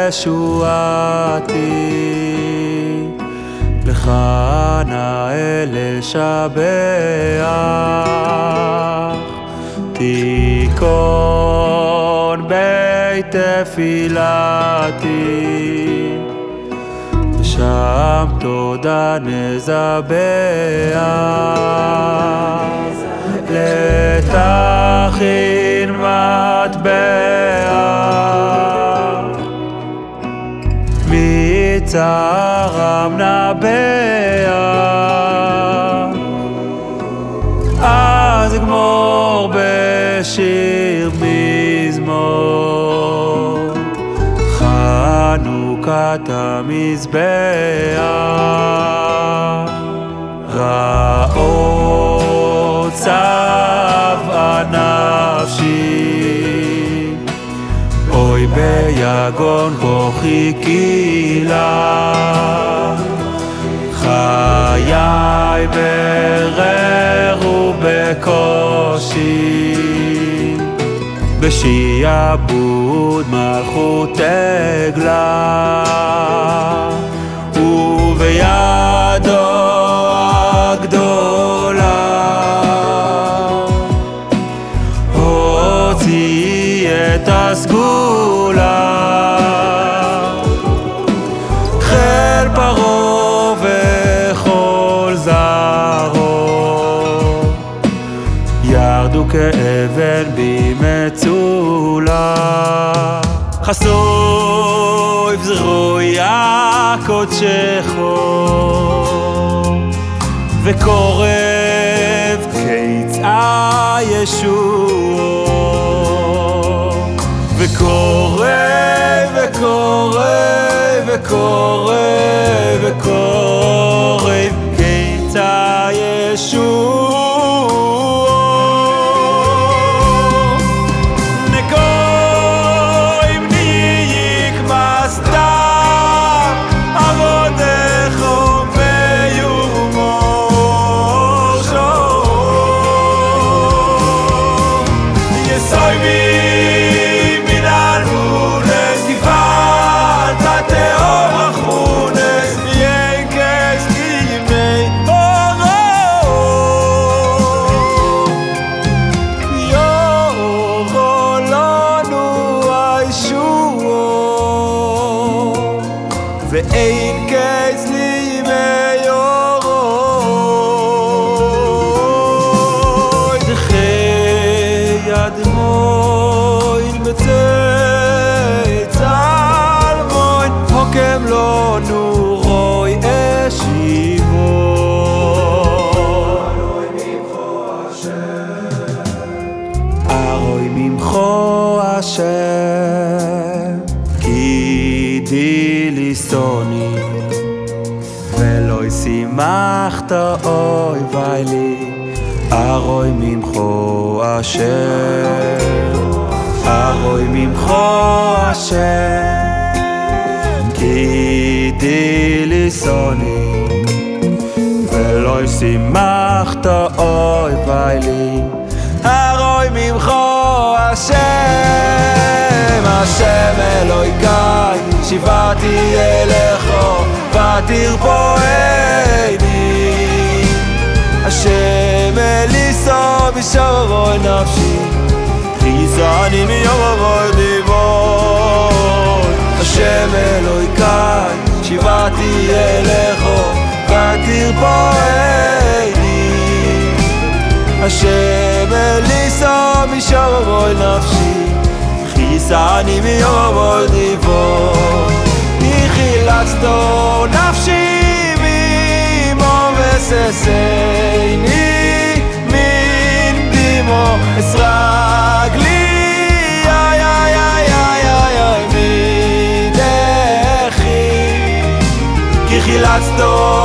ישועתי, לך נאה לשבח, תיכון בית תפילתי, ושם תודה נזבח, לתכין מטבח, מצערם נבח, אז אגמור בשיר מזמור, חנוכת המזבח, רעות צבעה נפשי, אוי ביגון כה חיכי לה, חיי ברר ובקושי, בשיעבוד מלכות עגלה, ובידו הגדולה הוציא את הסגולה, חיל פרעה וכל זרעו ירדו כאבן במצולה, חשוף זרועיה קודשך וקורב קיצה ישוע, וקורב וקורב וקורב וקורב קיצה ישוע, ואין קץ לי מיורו, דחי יד מוין בצל מוין, הוקם לו נורוי אשיבו, ארוי ממחו השם, כי דילי סוני ולא ישימחת אוי ויילי, ארוי ממחו אשר, ארוי ממחו אשר, כי דילי סוני ולא ישימחת אוי ויילי, ארוי ממחו אשר, השם אלוהיקי שיבעתי אליך ותרפאני, השם אליסו בשערוי נפשי, חיזני מיובוי דיבוי, השם אלוהיקי שיבעתי אליך ותרפאני, השם אליסו בשערוי נפשי, חיזני מיובוי דיבוי, חילצתו נפשי ממו וססני מן דימו אסרגלי, איי איי איי איי איי מדחי, כי חילצתו